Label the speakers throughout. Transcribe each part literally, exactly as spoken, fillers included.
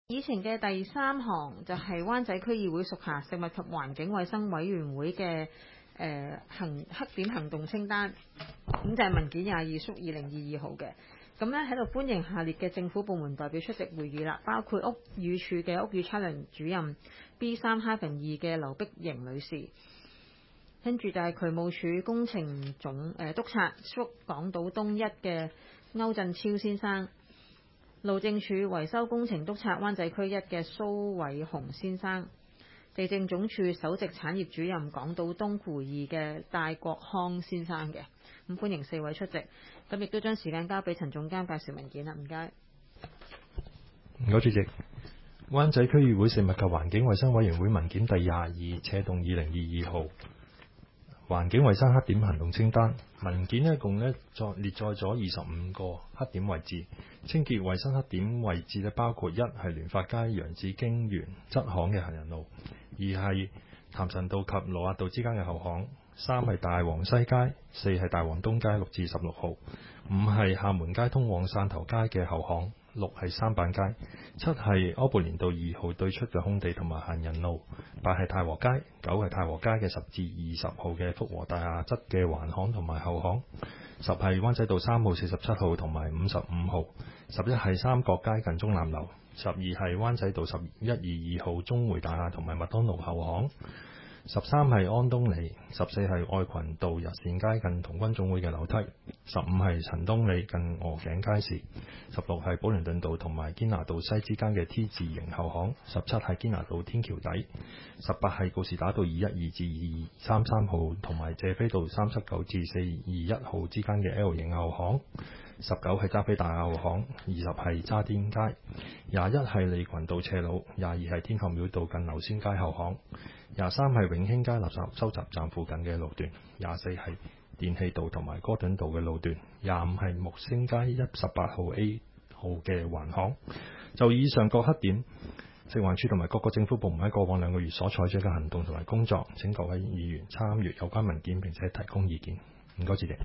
Speaker 1: 以前嘅第三項就係灣仔區議會屬下食物及環境衛生委員會嘅誒、呃、行黑點行動清單，咁就係文件廿二縮二零二二號嘅。咁咧喺度歡迎下列嘅政府部門代表出席會議啦，包括屋宇署嘅屋宇測量主任 B 三 二 嘅劉碧瑩女士，跟住就係渠務署工程總誒、呃、督察屬港島東一嘅歐振超先生，路政署維修工程督察灣仔區一嘅蘇偉雄先生，地政總署首席產業主任港島東khu二嘅戴國康先生嘅。咁歡迎四位出席，咁亦都將時間交俾陳總監介紹文件啦，唔該。
Speaker 2: 唔該主席，灣仔區議會食物及環境衛生委員會文件第廿二斜動二零二二號，環境衛生黑點行動清單。文件一共咧作列載咗二十五個黑點位置，清潔衛生黑點位置咧包括一係聯發街洋紫荊園側巷嘅行人路，二係譚臣道及羅亞道之間嘅後巷，三係大王西街，四係大王東街六至十六號，五係廈門街通往汕頭街嘅後巷，六係三板街，七係柯布連道二號對出嘅空地同埋行人路，八係太和街，九係太和街嘅十至二十號嘅福和大廈側嘅環巷同埋後巷，十係灣仔道三號、四十七號同埋五十五號，十一係三角街近中南樓，十二係灣仔道十一二二號中匯大廈同埋麥當勞後巷，十三係安東里，十四係愛群道日善街近童軍總會嘅樓梯，十五係陳東里近鵝頸街市，十六係寶靈頓道同埋堅拿道西之間嘅 T 字形後巷，十七係堅拿道天橋底，十八係告士打道二一二至二二三三號同埋謝斐道三七九至四二一號之間嘅 L 型後巷，十九係揸飛大廈後巷，二十係渣甸街，廿一係利群道斜路，廿二係天后廟道近流仙街後巷，廿三係永興街垃圾收集站附近嘅路段，廿四係電氣道同埋哥頓道嘅路段，廿五係木星街一十八號 A 號嘅環巷。就以上各黑點，食環署同埋各個政府部門喺過往兩個月所採取嘅行動同埋工作，請各位議員參閱有關文件並且提供意見。唔該，主席。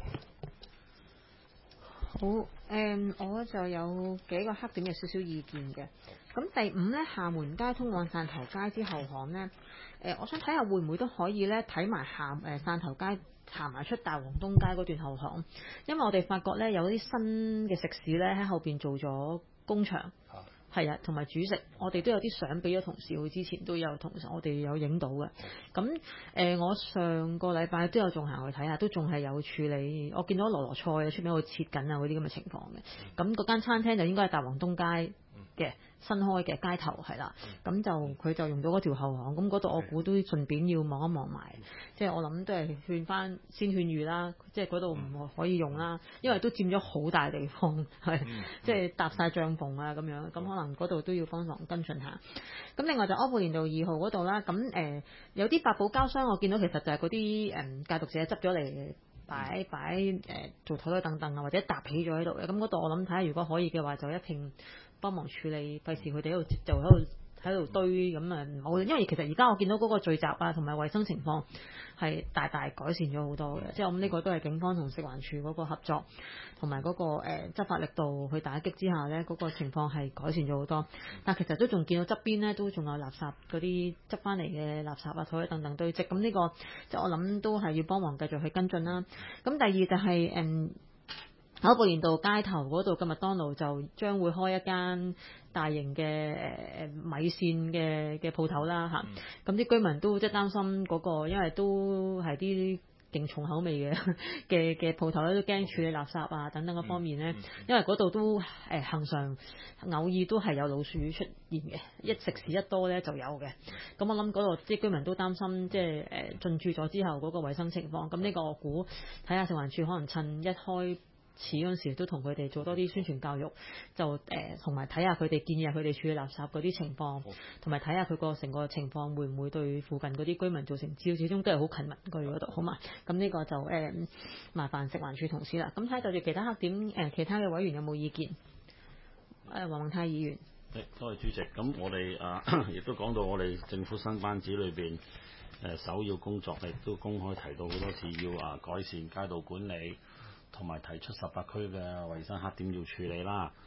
Speaker 1: 好，誒、嗯，我就有幾個黑點有少少意見嘅。咁第五呢，廈門街通往汕頭街之後巷呢，誒、呃，我想睇下會唔會都可以呢睇埋廈誒汕頭街行埋出大王東街嗰段後巷，因為我哋發覺呢，有啲新嘅食肆呢喺後邊做咗工場。係啊，同埋煮食，我哋都有啲相俾咗同事，佢之前都有同事，我哋有影到嘅。咁誒、呃，我上個禮拜都有仲行去睇下，都仲係有處理。我見到羅羅菜啊出面喺度切緊啊嗰啲咁嘅情況嘅。咁嗰間餐廳就應該係大王東街嘅新開嘅街頭係啦。咁就佢就用到嗰條後巷，咁嗰度我估都順便要望一望埋。即係我諗都係勸翻先勸喻啦，即係嗰度唔可以用啦，因為都佔咗好大地方，係即係搭晒帳篷啊咁樣，咁可能嗰度都要幫忙跟進下。咁另外就柯布連道二號嗰度啦，咁誒、呃、有啲發泡膠箱，我見到其實就係嗰啲誒戒毒者執咗嚟擺擺誒做台台凳凳啊，或者搭起咗喺度嘅。咁嗰度我諗睇下，如果可以嘅話，就一併幫忙處理，費事佢哋喺度就喺度喺度堆咁啊唔好，因為其實而家我見到嗰個聚集啊同埋衞生情況係大大改善咗好多嘅，即係我諗呢個都係警方同食環署嗰個合作同埋嗰個誒、呃、執法力度去打擊之下呢，嗰、那個情況係改善咗好多。但其實都仲見到側邊呢，都仲有垃圾嗰啲執翻嚟嘅垃圾啊、台等等堆積，咁呢、這個即係我諗都係要幫忙繼續去跟進啦。咁第二就係、是、誒。嗯柯布連道街頭嗰度嘅麥當勞就將會開一間大型嘅誒米線嘅嘅鋪頭啦嚇，咁啲、嗯、居民都即係擔心嗰、嗰個，因為都係啲勁重口味嘅嘅嘅鋪頭咧，都驚處理垃圾啊等等嗰方面咧，嗯嗯、因為嗰度都誒恆常偶爾都係有老鼠出現嘅，一食肆一多咧就有嘅。咁我諗嗰度啲居民都擔心，即係誒進駐咗之後嗰個衞生情況。咁呢個我估睇下食環署可能趁一開始嗰陣時都同佢哋做多啲宣傳教育，就誒同埋睇下佢哋建議佢哋處理垃圾嗰啲情況，同埋睇下佢個成個情況會唔會對附近嗰啲居民造成滋擾，始終都係好近民居嗰度，好嘛？咁呢個就誒、呃、麻煩食環署同事啦。咁睇下就住其他黑點誒、呃，其他嘅委員有冇意見？誒、呃，黃宏泰議員。
Speaker 3: 誒，多謝主席。咁我哋啊，亦都講到我哋政府新班子裏邊誒首要工作，亦都公開提到好多次要啊改善街道管理。同埋提出十八區嘅衞生黑點要處理啦。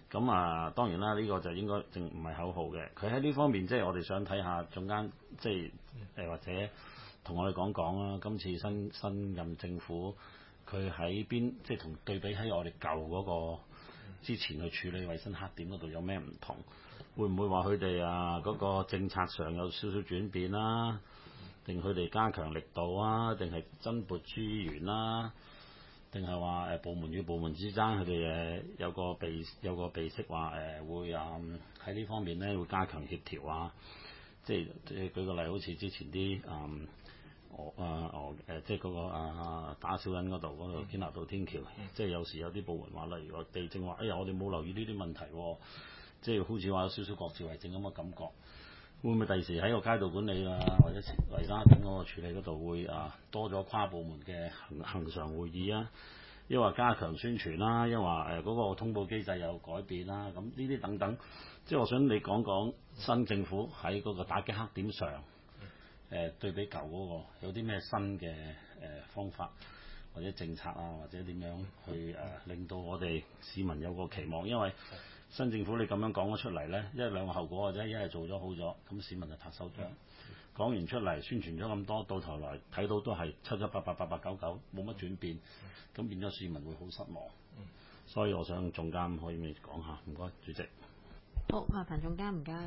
Speaker 3: 咁啊，當然啦，呢、這個就應該淨唔係口號嘅。佢喺呢方面，即係我哋想睇下總監，即係誒、呃、或者同我哋講講啦。今次新新任政府，佢喺邊，即係同對比喺我哋舊嗰個之前去處理衞生黑點嗰度有咩唔同？會唔會話佢哋啊嗰個政策上有少少轉變啦？定佢哋加強力度啊？定係增撥資源啦？定係話誒部門與部門之間佢哋誒有個備有個備識話誒會啊喺呢方面咧會加強協調啊，即係即係舉個例，好似之前啲誒我啊我誒即係嗰個啊打小人嗰度嗰度堅立道天橋，即係有時有啲部門話，例如話地政話，哎呀我哋冇留意呢啲問題喎，即係好似話有少少各自為政咁嘅感覺。會唔會第時喺個街道管理啊，或者維生點嗰個處理嗰度會啊多咗跨部門嘅恆恆常會議啊？抑或加強宣傳啦，抑或誒嗰個通報機制有改變啦？咁呢啲等等，即係我想你講講新政府喺嗰個打擊黑點上，誒、呃、對比舊嗰個有啲咩新嘅誒、呃、方法或者政策啊，或者點樣去誒、呃、令到我哋市民有個期望，因為新政府你咁樣講咗出嚟呢，一兩個後果嘅啫，一係做咗好咗，咁市民就拍手掌；講完出嚟宣傳咗咁多，到頭來睇到都係七七八八八八九九，冇乜轉變，咁變咗市民會好失望。所以我想總監可以唔可以講下？唔該，主席。
Speaker 1: 好，麻煩總監，唔該。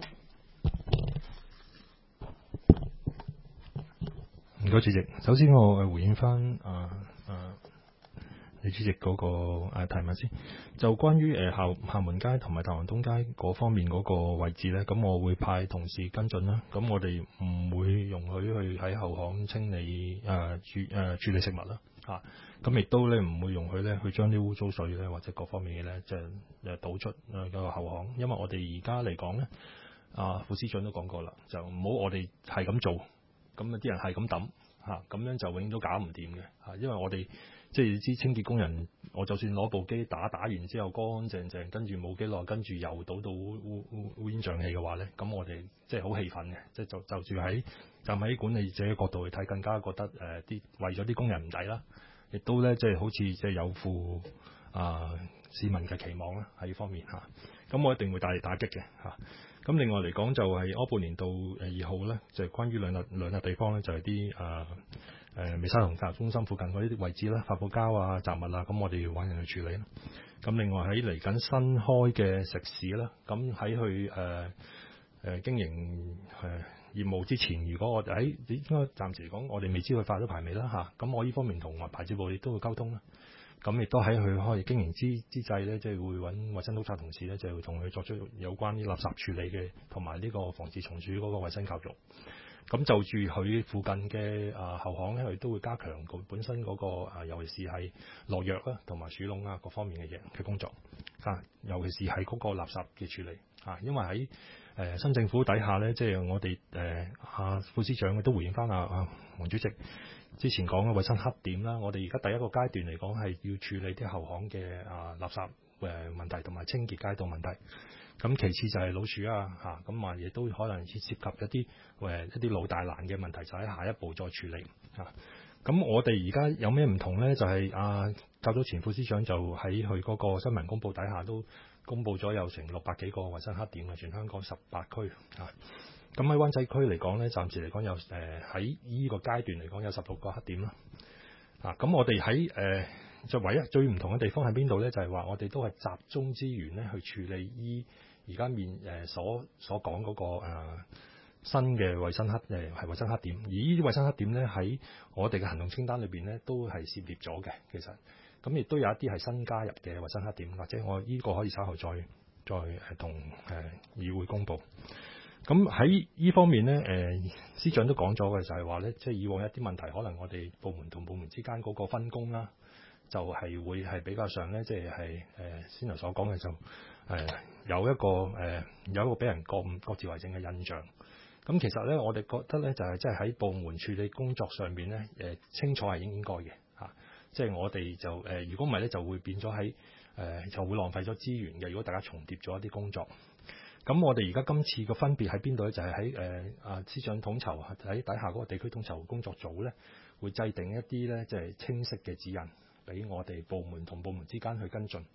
Speaker 2: 唔該，主席。首先我回應翻啊啊李主席嗰、那個誒、啊、提問先，就關於誒校廈門街同埋大王東街嗰方面嗰個位置咧，咁我會派同事跟進啦。咁我哋唔會容許去喺後巷清理誒處誒處理食物啦，嚇、啊。咁亦都咧唔會容許咧去將啲污糟水咧或者各方面嘅咧即係誒倒出誒個後巷，因為我哋而家嚟講咧，啊副司長都講過啦，就唔好我哋係咁做，咁啊啲人係咁抌嚇，咁樣就永遠都搞唔掂嘅嚇，因為我哋。即係啲清潔工人，我就算攞部機打打完之後乾乾淨淨，跟住冇幾耐，跟住又倒到烏烏烏烏煙瘴氣嘅話咧，咁我哋即係好氣憤嘅。即係就就住喺站喺管理者嘅角度去睇，更加覺得誒啲、呃、為咗啲工人唔抵啦，亦都咧即係好似即係有負啊、呃、市民嘅期望啦喺呢方面嚇。咁、啊、我一定會大力打擊嘅嚇。咁、啊、另外嚟講就係柯布連道誒二號咧，就係、是、關於兩笪兩笪地方咧，就係啲啊。誒美沙酮教育中心附近嗰啲位置啦，發泡膠啊、雜物啊，咁我哋要揾人去處理啦。咁另外喺嚟緊新開嘅食肆啦，咁喺去誒誒經營誒、呃、業務之前，如果我哋喺應該暫時嚟講，我哋未知佢發咗牌未啦嚇。咁我呢方面同牌照部亦都會溝通啦。咁亦都喺佢開經營之之際咧，即係會揾衞生督察同事咧，就會同佢作出有關啲垃圾處理嘅同埋呢個防治蟲鼠嗰個衞生教育。咁就住佢附近嘅啊後巷咧，佢都會加強佢本身嗰個啊，尤其是係落藥啦，同埋鼠籠啊各方面嘅嘢嘅工作啊，尤其是係嗰個垃圾嘅處理啊，因為喺誒、呃、新政府底下咧，即係我哋誒阿副司長都回應翻啊啊黃主席之前講嘅衞生黑點啦，我哋而家第一個階段嚟講係要處理啲後巷嘅啊垃圾誒問題同埋清潔街道問題。咁其次就係老鼠啊，嚇咁啊，亦都可能涉及一啲誒一啲老大難嘅問題，就喺下一步再處理嚇。咁、啊、我哋而家有咩唔同咧？就係、是、啊，較早前副司長就喺佢嗰個新聞公佈底下都公佈咗有成六百幾個衞生黑點嘅，全香港十八區嚇。咁喺灣仔區嚟講咧，暫時嚟講有誒喺呢個階段嚟講有十六個黑點啦。啊，咁我哋喺誒就唯一最唔同嘅地方喺邊度咧？就係、是、話我哋都係集中資源咧去處理依而家面誒所所講嗰、那個、呃、新嘅衞生黑誒係衞生黑點，而呢啲衞生黑點咧喺我哋嘅行動清單裏邊咧都係涉獵咗嘅。其實咁亦都有一啲係新加入嘅衞生黑點，或者我呢個可以稍後再再誒同誒議會公佈。咁喺呢方面咧，誒、呃、司長都講咗嘅就係話咧，即係以往一啲問題，可能我哋部門同部門之間嗰個分工啦，就係、是、會係比較上咧，即係係誒先頭所講嘅就誒、呃、有一個誒、呃、有一個俾人各各自為政嘅印象。咁其實咧，我哋覺得咧就係即係喺部門處理工作上面咧，誒、呃、清楚係應該嘅嚇。即、啊、係、就是、我哋就誒，如果唔係咧，就會變咗喺誒就會浪費咗資源嘅。如果大家重疊咗一啲工作。咁我哋而家今次個分別喺邊度咧？就係喺誒啊司長統籌喺底下嗰個地區統籌工作組咧，會制定一啲咧即係清晰嘅指引，俾我哋部門同部門之間去跟進。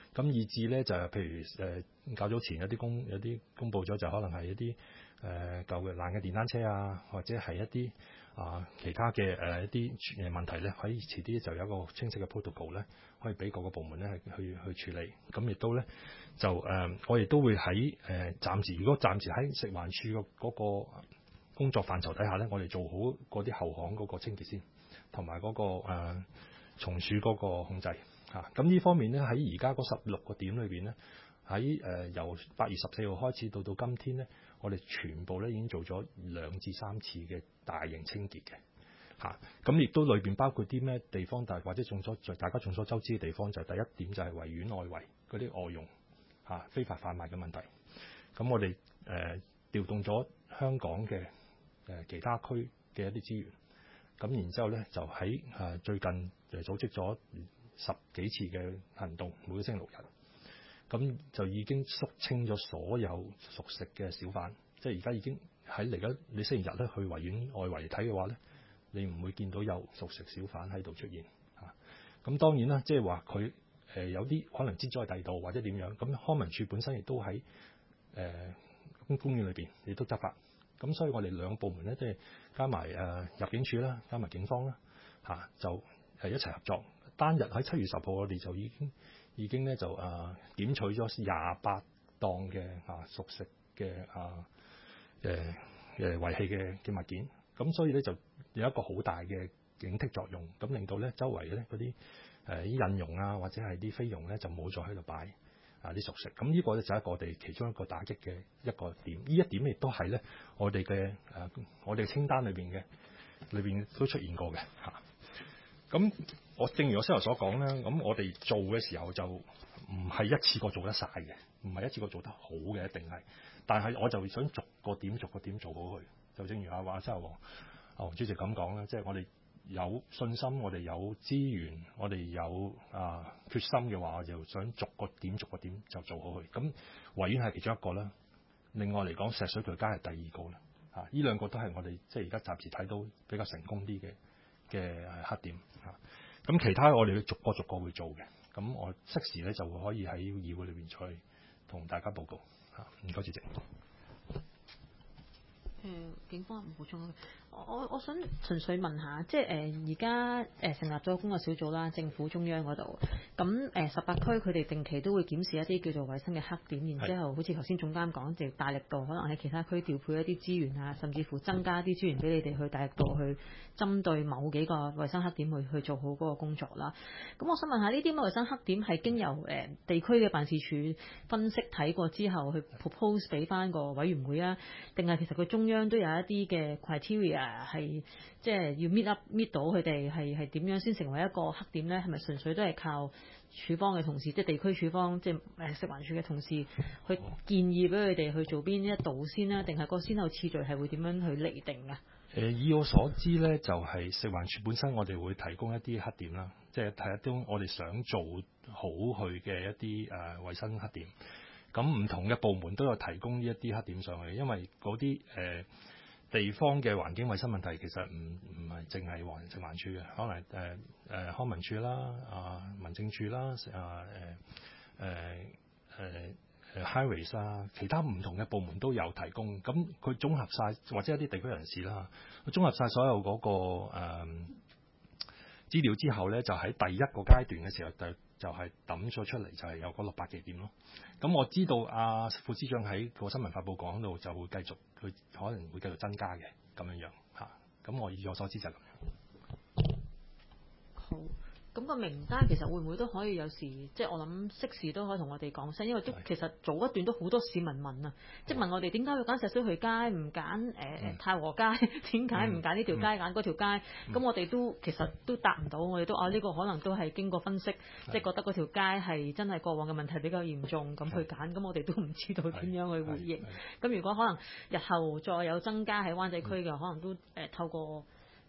Speaker 2: 咁以至咧就係譬如誒、呃、較早前有啲公有啲公佈咗，就可能係一啲誒、呃、舊嘅爛嘅電單車啊，或者係一啲啊、呃、其他嘅誒、呃、一啲誒問題咧，可以遲啲就有一個清晰嘅 protocol 咧，可以俾各個部門咧去去處理。咁亦都咧就誒、呃，我亦都會喺誒、呃、暫時，如果暫時喺食環署個嗰個工作範疇底下咧，我哋做好嗰啲後巷嗰個清潔先，同埋嗰個誒、呃、蟲鼠嗰個控制。嚇，咁呢方面咧，喺而家嗰十六個點裏邊咧，喺誒、呃、由八月十四號開始到到今天咧，我哋全部咧已經做咗兩至三次嘅大型清潔嘅嚇。咁、啊、亦都裏邊包括啲咩地方，但係或者眾所大家眾所周知嘅地方，就係、是、第一點就係維園外圍嗰啲外傭嚇、啊、非法販賣嘅問題。咁我哋誒、呃、調動咗香港嘅誒、呃、其他區嘅一啲資源，咁然之後咧就喺誒、呃、最近誒組織咗十幾次嘅行動，每個星期六日，咁就已經肅清咗所有熟食嘅小販，即係而家已經喺嚟緊你星期日咧去維園外圍睇嘅話咧，你唔會見到有熟食小販喺度出現嚇。咁、啊、當然啦，即係話佢誒有啲可能擠咗喺第二度或者點樣，咁康文署本身亦都喺誒公公園裏邊亦都執法，咁所以我哋兩個部門咧即係加埋誒、呃、入境處啦，加埋警方啦嚇、啊，就係一齊合作。單日喺七月十號，我哋就已經已經咧就誒、呃、檢取咗廿八檔嘅啊熟食嘅啊誒誒遺棄嘅嘅物件，咁所以咧就有一個好大嘅警惕作用，咁令到咧周圍咧嗰啲誒啲印傭啊或者係啲菲傭咧就冇再喺度擺啊啲熟食，咁呢個咧就係一個我哋其中一個打擊嘅一個點，呢一點亦都係咧我哋嘅誒我哋清單裏邊嘅裏邊都出現過嘅嚇。咁我正如我先頭所講咧，咁我哋做嘅時候就唔係一次過做得晒嘅，唔係一次過做得好嘅，一定係。但係我就想逐個點逐個點做好佢。就正如阿話周王阿黃主席咁講啦，即係我哋有信心，我哋有資源，我哋有啊決心嘅話，我就想逐個點逐個點就做好佢。咁維園係其中一個啦，另外嚟講石水渠街係第二個啦。啊，呢兩個都係我哋即係而家暫時睇到比較成功啲嘅嘅黑點嚇，咁、啊、其他我哋會逐個逐個會做嘅，咁我適時咧就會可以喺議會裏邊再同大家報告嚇。唔該，主席。
Speaker 1: 誒、呃，警方唔補充啊！我我我想純粹問下，即係誒而家誒成立咗工作小組啦，政府中央嗰度，咁誒十八區佢哋定期都會檢視一啲叫做衞生嘅黑點，然之後好似頭先總監講，就大力度可能喺其他區調配一啲資源啊，甚至乎增加啲資源俾你哋去大力度去針對某幾個衞生黑點去去做好嗰個工作啦。咁我想問下，呢啲衞生黑點係經由誒、呃、地區嘅辦事處分析睇過之後去 propose 俾翻個委員會啊，定係其實佢中央都有一啲嘅 criteria？誒係即係要 meet up meet 到佢哋係係點樣先成為一個黑點咧？係咪純粹都係靠處方嘅同事，即係地區處方，即係誒食環署嘅同事去建議俾佢哋去做邊一度先啦？定係個先後次序係會點樣去釐定啊？
Speaker 2: 誒、呃，以我所知咧，就係、是、食環署本身，我哋會提供一啲黑點啦，即係睇一啲我哋想做好佢嘅一啲誒衞生黑點。咁唔同嘅部門都有提供呢一啲黑點上去，因為嗰啲誒。呃地方嘅環境衛生問題其實唔唔係淨係環食環署嘅，可能誒誒、呃、康文署啦、啊民政處啦、啊誒誒誒誒 highways 啊，其他唔同嘅部門都有提供。咁佢綜合晒，或者一啲地區人士啦，佢綜合晒所有嗰、那個誒、呃、資料之後咧，就喺第一個階段嘅時候就就係抌咗出嚟，就係、是、有嗰六百幾點咯。咁我知道阿、啊、副司長喺個新聞發佈講度就會繼續，佢可能會繼續增加嘅咁樣樣嚇。咁我以我所知就係咁樣。
Speaker 1: 好。咁個名單其實會唔會都可以有時，即係我諗適時都可以同我哋講聲，因為都其實早一段都好多市民問啊，即係問我哋點解要揀石水渠街，唔揀誒太和街，點解唔揀呢條街揀嗰條街？咁、嗯、我哋都其實都答唔到，我哋都啊呢、呢個可能都係經過分析，即係覺得嗰條街係真係過往嘅問題比較嚴重，咁去揀，咁我哋都唔知道點樣去回應。咁如果可能日後再有增加喺灣仔區嘅，可能都誒、呃、透過。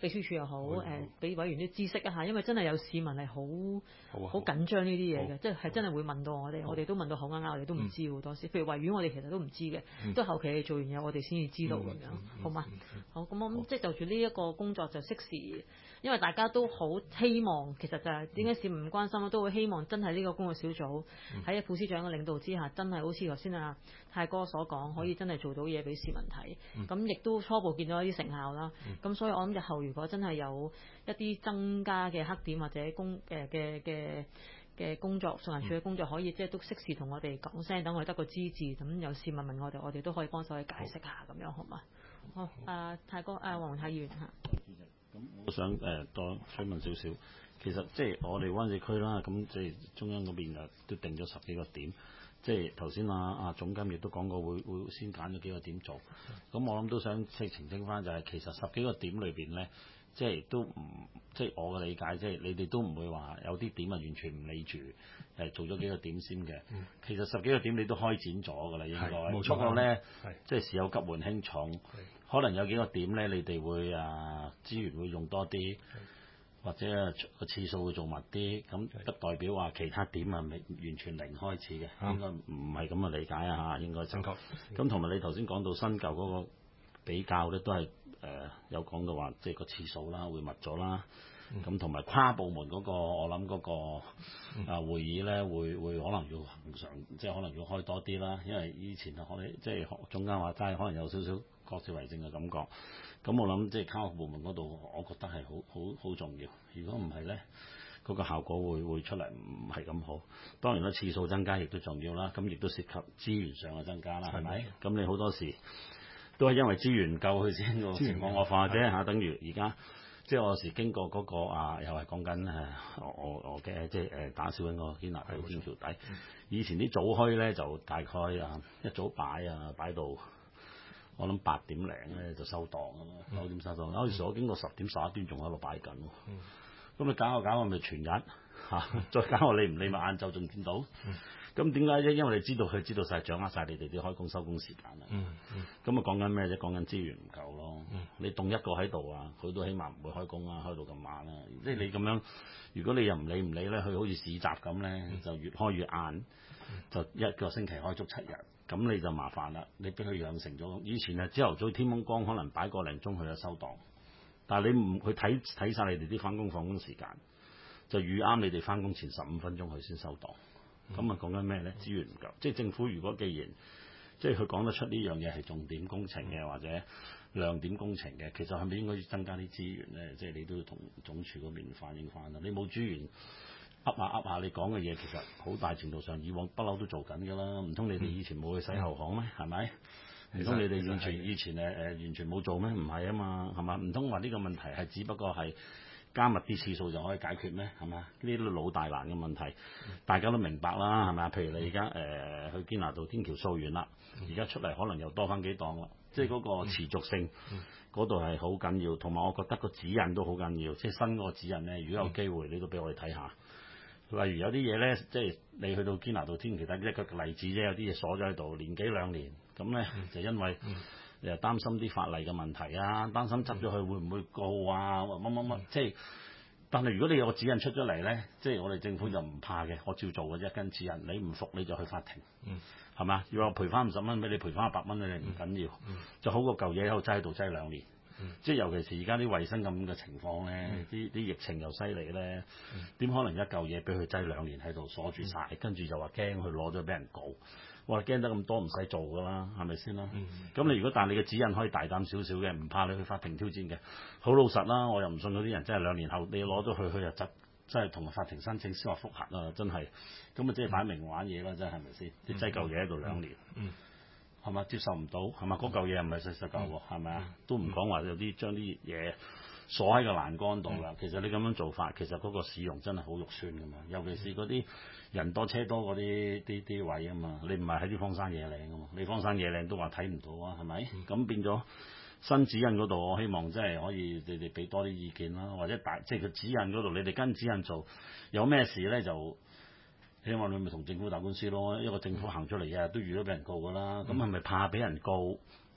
Speaker 1: 秘書處又好，
Speaker 2: 好
Speaker 1: 誒俾委員啲知識一下，因為真係有市民係好
Speaker 2: 好啊
Speaker 1: 好緊張呢啲嘢
Speaker 2: 好
Speaker 1: 嘅，即係係真係會問到我哋，我哋都問到口啱啱，我哋都唔知好多時。譬如維園，我哋其實都唔知嘅，都後期做完嘢我哋先至知道咁樣，好嘛？好，咁我諗即係就住呢一個工作就適時，因為大家都好希望，其實就係點解市民唔關心咧，都會希望真係呢個工作小組喺副司長嘅領導之下，真係好似頭先阿泰哥所講，可以真係做到嘢俾市民睇。咁亦都初步見到一啲成效啦。咁所以我諗日後如果真係有一啲增加嘅黑點或者工誒嘅嘅嘅工作，送人處嘅工作，可以即係都適時同我哋講聲，等我哋得個資治。咁有市民問我哋，我哋都可以幫手去解釋下咁樣，好嘛？好，阿泰哥，阿黃泰議員嚇。
Speaker 3: 咁我想誒多追問少少，其實即係我哋灣仔區啦，咁即係中央嗰邊誒都定咗十幾個點，即係頭先啊啊總監亦都講過會會先揀咗幾個點做，咁我諗都想即係澄清翻就係、是、其實十幾個點裏邊咧，即係都唔即係我嘅理解，即係你哋都唔會話有啲點啊完全唔理住，誒做咗幾個點先嘅。嗯、其實十幾個點你都開展咗㗎啦，應該。冇錯。不過咧，即係事有急換輕重。可能有幾個點咧，你哋會啊資源會用多啲，或者個次數會做密啲，咁不代表話其他點啊未完全零開始嘅，應該唔係咁嘅理解啊嚇，應該正確。咁同埋你頭先講到新舊嗰個比較咧，都係誒、呃、有講到話，即係個次數啦會密咗啦，咁同埋跨部門嗰、嗰個我諗嗰個啊會議咧會會可能要恆常，即係可能要開多啲啦，因為以前可能即係中間話齋，可能有少少各自為政嘅感覺，咁我諗即係卡學部門嗰度，我覺得係好好好重要。如果唔係咧，嗰、那個效果會會出嚟唔係咁好。當然啦，次數增加亦都重要啦，咁亦都涉及資源上嘅增加啦，係咪？咁你好多時都係因為資源唔夠佢先個情況惡化啫嚇。等於而家即係我有時經過嗰、那個啊，又係講緊誒我我我嘅即係誒打小嗰個堅拿道天橋底。以前啲早墟咧就大概啊一早擺啊擺到。我諗八點零咧就收檔㗎嘛，九、嗯、點收檔。有時我經過十點十一點仲喺度擺緊喎。咁你搞下搞下咪全日嚇，再搞下你唔理咪晏晝仲見到。咁點解啫？因為你知道佢知道晒掌握晒你哋啲開工收工時間啦。咁啊講緊咩啫？講緊資源唔夠咯。嗯、你凍一個喺度啊，佢都起碼唔會開工啊，開到咁晚啦。即係你咁樣，如果你又唔理唔理咧，佢好似市集咁咧，就越開越晏，就一個星期開足七日。咁你就麻煩啦，你俾佢養成咗。以前啊，朝頭早天蒙光可能擺個零鐘佢就收檔，但係你唔去睇睇曬你哋啲翻工放工時間，就預啱你哋翻工前十五分鐘佢先收檔。咁啊講緊咩咧？資源唔夠，即係政府如果既然即係佢講得出呢樣嘢係重點工程嘅或者亮點工程嘅，其實係咪應該要增加啲資源咧？即係你都要同總署嗰邊反映翻啦。你冇資源。噏下噏下，你講嘅嘢其實好大程度上以往不嬲都做緊㗎啦，唔通你哋以前冇去洗後巷咩？係咪？唔通你哋完全以前誒誒、呃、完全冇做咩？唔係啊嘛，係嘛？唔通話呢個問題係只不過係加密啲次數就可以解決咩？係嘛？呢啲老大難嘅問題，大家都明白啦，係咪啊？譬如你而家誒去堅拿道天橋掃完啦，而家出嚟可能又多翻幾檔啦，即係嗰個持續性嗰度係好緊要，同埋我覺得個指引都好緊要，即係新嗰個指引咧，如果有機會你都俾我哋睇下。例如有啲嘢咧，即係你去到堅拿道天橋底一個例子啫，有啲嘢鎖咗喺度年幾兩年，咁咧、嗯、就因為誒擔心啲法例嘅問題啊，擔心執咗佢會唔會告啊，乜乜乜，即係。但係如果你有個指引出咗嚟咧，即係我哋政府就唔怕嘅，我照做嘅啫，跟指引。你唔服你就去法庭，係嘛、嗯？要我賠翻五十蚊俾你，賠翻一百蚊你唔緊要，嗯、就好過舊嘢喺度擠喺度擠兩年。嗯、即係尤其是而家啲衞生咁嘅情況咧，啲啲、嗯、疫情又犀利咧，點、嗯、可能一嚿嘢俾佢擠兩年喺度鎖住晒，跟住、嗯、就話驚佢攞咗俾人告，我話驚得咁多唔使做噶啦，係咪先啦？咁、嗯、你如果但係你嘅指引可以大膽少少嘅，唔怕你去法庭挑戰嘅，好老實啦，我又唔信嗰啲人真係兩年後你攞咗佢，佢又執，真係同法庭申請司法覆核啊！真係，咁啊即係擺明玩嘢啦，真係係咪先？你擠嚿嘢喺度兩年。嗯嗯係嘛？接受唔到係嘛？嗰嚿嘢唔係細細嚿喎，係咪啊？都唔講話有啲將啲嘢鎖喺個欄杆度啦。嗯、其實你咁樣做法，其實嗰個市容真係好肉酸噶嘛。尤其是嗰啲人多車多嗰啲啲啲位啊嘛，你唔係喺啲荒山野嶺啊嘛，你荒山野嶺都話睇唔到啊，係咪？咁、嗯、變咗新指引嗰度，我希望真係可以你哋俾多啲意見啦，或者大即係個指引嗰度，你哋跟指引做，有咩事咧就。希望你咪同政府打官司咯，一個政府行出嚟日日都遇到俾人告噶啦，咁係咪怕俾人告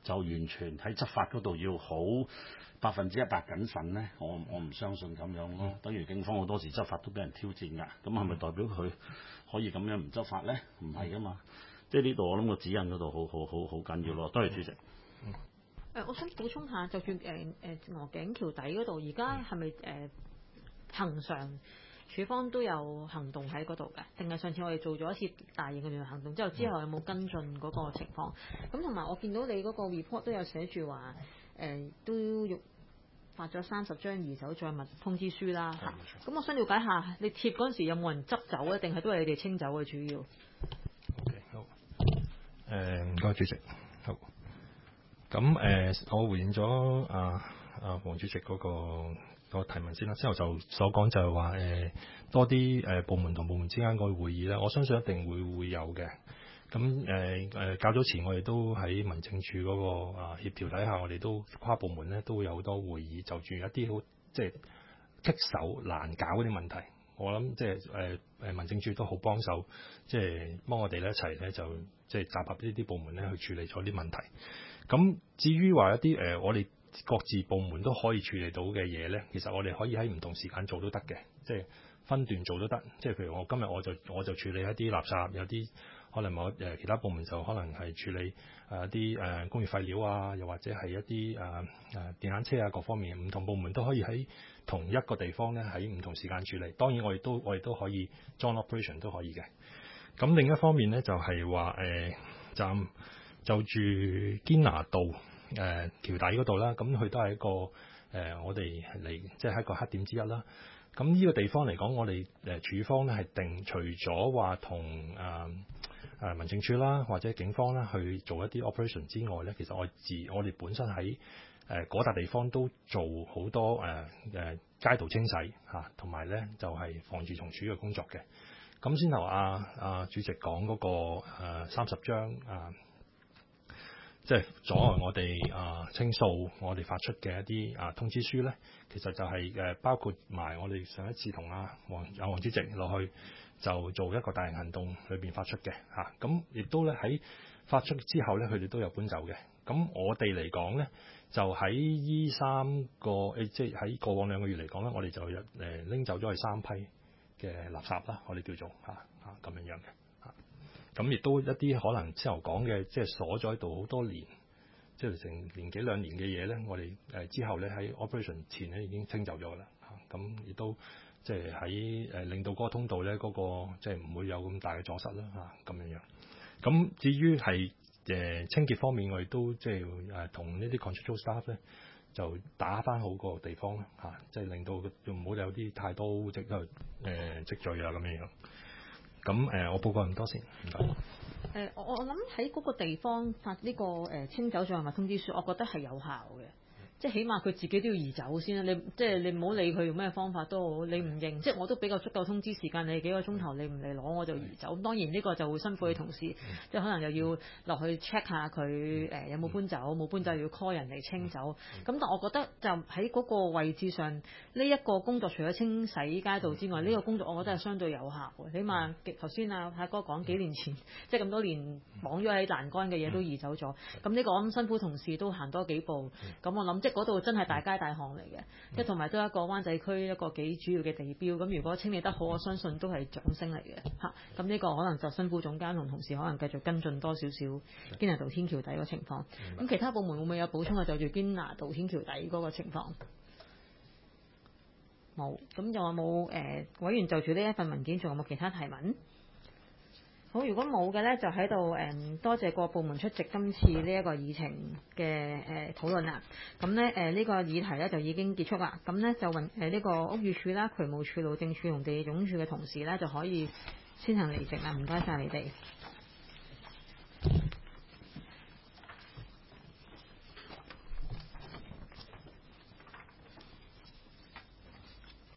Speaker 3: 就完全喺執法嗰度要好百分之一百謹慎咧，我我唔相信咁樣咯。等於警方好多時執法都俾人挑戰㗎，咁係咪代表佢可以咁樣唔執法咧？唔係噶嘛，即係呢度我諗個指引嗰度好好好好緊要咯。多謝主席。誒、
Speaker 1: 呃，我想補充下，就算誒誒鵝頸橋底嗰度，而家係咪誒恆常署方都有行動喺嗰度嘅？定係上次我哋做咗一次大型嘅聯合行動之後，之後有冇跟進嗰個情況？咁同埋我見到你嗰個 report 都有寫住話誒都要發咗三十張移走載物通知書啦。咁、嗯、我想了解下，你貼嗰陣時有冇人執走啊？定係都係你哋清走嘅主要
Speaker 2: ？OK， 好。誒唔該主席。好。咁誒、呃，我回應咗啊啊黃主席嗰、那個。個提問先啦，之後就所講就係話誒多啲誒、呃、部門同部門之間個會議咧，我相信一定會會有嘅。咁誒誒較早前我哋都喺民政處嗰個啊協調底下，我哋都跨部門咧都會有好多會議，就住一啲好即係棘手難搞嗰啲問題。我諗即係誒誒民政處都好幫手，即係幫我哋咧一齊咧就即係集合呢啲部門咧去處理咗啲問題。咁至於話一啲誒、呃、我哋各自部門都可以處理到嘅嘢咧，其實我哋可以喺唔同時間做都得嘅，即係分段做都得。即係譬如我今日我就我就處理一啲垃圾，有啲可能我誒其他部門就可能係處理誒一啲誒工業廢料啊，又或者係一啲誒誒電單車啊各方面，唔同部門都可以喺同一個地方咧喺唔同時間處理。當然我哋都我哋都可以 joint operation 都可以嘅。咁另一方面咧就係話誒就就住堅拿道。誒、呃、橋底嗰度啦，咁佢都係一個誒、呃，我哋嚟即係一個黑點之一啦。咁呢個地方嚟講，我哋誒處方咧係定除咗話同誒誒民政處啦，或者警方啦去做一啲 operation 之外咧，其實我自我哋本身喺誒嗰笪地方都做好多誒誒、呃、街道清洗嚇，同埋咧就係、是、防治蟲鼠嘅工作嘅。咁先頭阿阿主席講嗰、那個三十張啊。呃即係阻礙我哋啊清掃我哋發出嘅一啲啊通知書咧，其實就係誒包括埋我哋上一次同阿黃阿黃主席落去就做一個大型行動裏邊發出嘅嚇，咁、啊、亦都咧喺發出之後咧，佢哋都有搬走嘅。咁我哋嚟講咧，就喺依三個誒，即係喺過往兩個月嚟講咧，我哋就有誒拎走咗係三批嘅垃圾啦，我哋叫做嚇嚇咁樣樣嘅。咁亦都一啲可能之後講嘅，即係鎖咗喺度好多年，即係成年幾兩年嘅嘢咧，我哋誒之後咧喺 operation 前咧已經清走咗啦嚇，咁亦都即係喺誒令到嗰個通道咧嗰個即係唔會有咁大嘅阻塞啦嚇咁樣樣。咁至於係誒清潔方面，我哋都即係誒同呢啲 contractual staff 咧就打返好個地方啦嚇，即係令到唔好有啲太多積誒誒積聚啊咁樣樣。咁誒、呃，我報告咁多先，唔該。
Speaker 1: 誒，我我諗喺嗰個地方發呢個誒清走載物通知書，我覺得係有效嘅。即係起碼佢自己都要移走先啦。你即係你唔好理佢用咩方法都好，你唔認，即係我都俾個足夠通知時間你幾個鐘頭，你唔嚟攞我就移走。咁當然呢個就會辛苦你同事，即係可能又要落去 check 下佢誒有冇搬走，冇搬走要 call 人嚟清走。咁但我覺得就喺嗰個位置上，呢一個工作除咗清洗街道之外，呢個工作我覺得係相對有效嘅。起碼頭先啊泰哥講幾年前，即係咁多年綁咗喺欄杆嘅嘢都移走咗。咁呢個我諗辛苦同事都行多幾步。咁我諗即嗰度真係大街大巷嚟嘅，即係同埋都係一個灣仔區一個幾主要嘅地標。咁如果清理得好，我相信都係掌聲嚟嘅嚇。咁呢個可能就辛苦總監同同事可能繼續跟進多少少堅拿道天橋底嗰個情況。咁其他部門會唔會有補充啊？就住堅拿道天橋底嗰個情況冇。咁仲有冇誒委員就住呢一份文件仲有冇其他提問？好，如果冇嘅咧，就喺度誒多謝各部門出席今次呢一個議程嘅誒討論啦。咁咧誒呢個議題咧就已經結束啦。咁咧就運誒呢個屋宇署啦、渠務署、路政署同地政總署嘅同事咧就可以先行離席啦。唔該晒你哋。